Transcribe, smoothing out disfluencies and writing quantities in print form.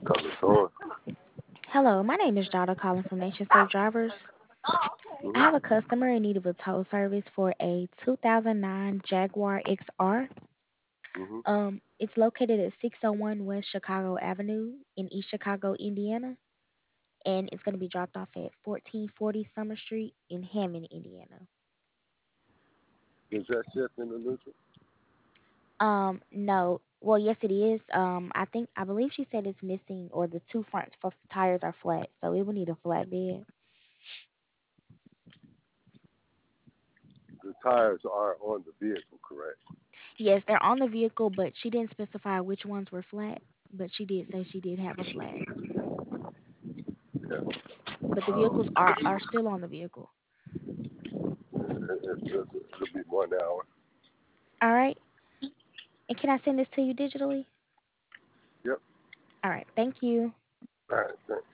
So, Hello, my name is Jada calling from Nation Safe Drivers. I have a mm-hmm, customer in need of a tow service for a 2009 Jaguar XR. mm-hmm. It's located at 601 West Chicago Avenue in East Chicago, Indiana, and it's going to be dropped off at 1440 Summer Street in Hammond, Indiana. Is that shift in the neutral? No, well, yes, it is. I believe she said it's missing, or the two front tires are flat, so it will need a flatbed. The tires are on the vehicle, correct? Yes, they're on the vehicle, but she didn't specify which ones were flat. But she did say she did have a flat. Yeah. But the vehicles are still on the vehicle. It'll be 1 hour. All right. And can I send this to you digitally? Yep. All right. Thank you. All right. Thanks.